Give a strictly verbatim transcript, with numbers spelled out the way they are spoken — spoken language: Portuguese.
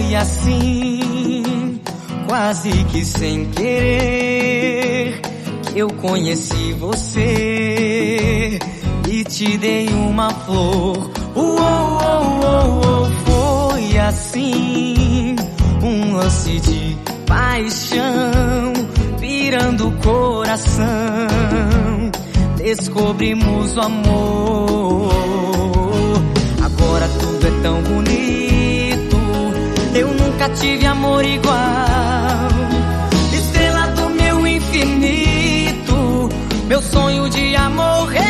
Foi assim, quase que sem querer, que eu conheci você e te dei uma flor. Uou, uou, uou, uou. Foi assim, um lance de paixão, virando o coração, descobrimos o amor. Agora tudo é tão bonito, eu nunca tive amor igual. Estrela do meu infinito, meu sonho de amor real.